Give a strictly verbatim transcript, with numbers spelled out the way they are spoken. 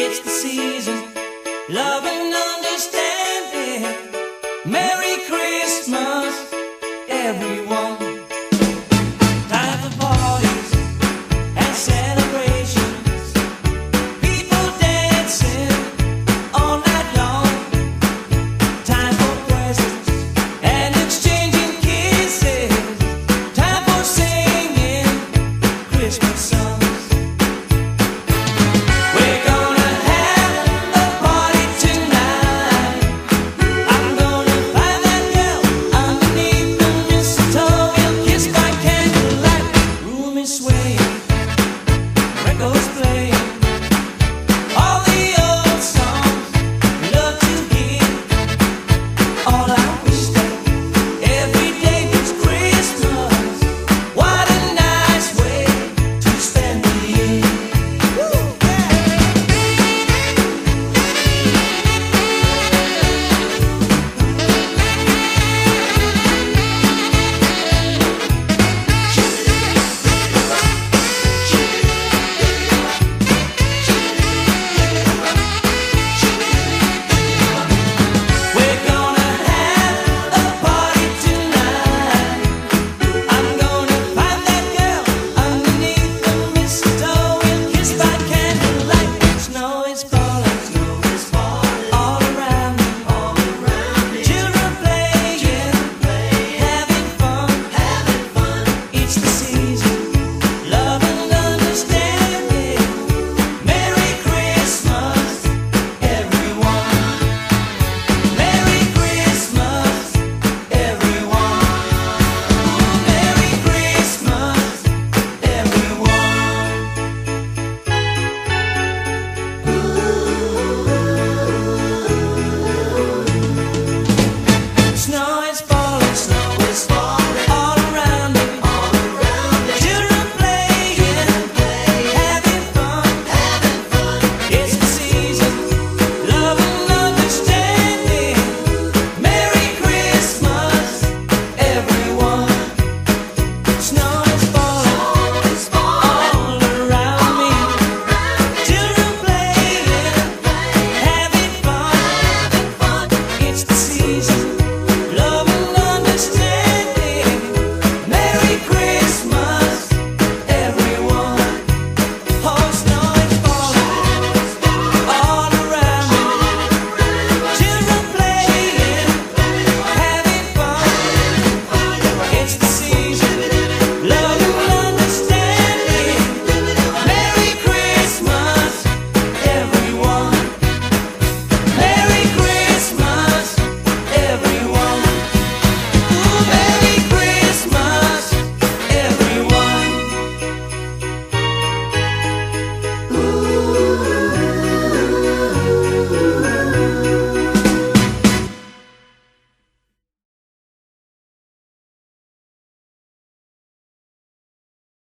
It's the season, love and understanding. Merry Christmas, everyone. Time for parties and celebrations. People dancing all night long. Time for presents and exchanging kisses. Time for singing Christmas songs. We're gonna have a party tonight. I'm gonna find that girl underneath the mistletoe. We'll kiss by candlelight. Room is swaying, records playing.